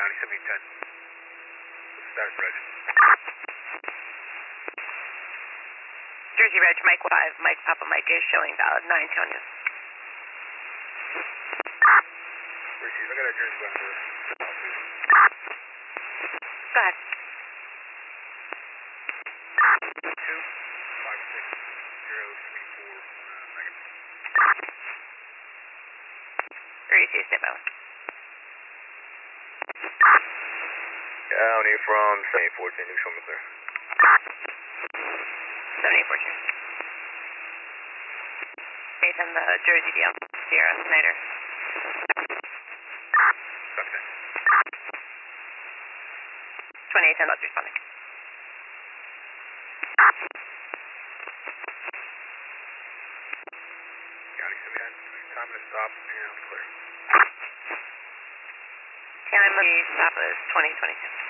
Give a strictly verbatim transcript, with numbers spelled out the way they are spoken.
County seventy ten. Status Reg. Jersey Reg, Mike five, Mike Papa Mike is showing valid, nine Tonya. Receive, I got a Jersey West for Go ahead. two five six zero three four Megan. Receive, step out. County from seventy fourteen, you show me clear. seventy fourteen. Based on the Jersey deal, Sierra Snyder. Okay. twenty-eight ten, that's responding. County seventy ten, time to stop and clear. Time of the stop is twenty twenty-two.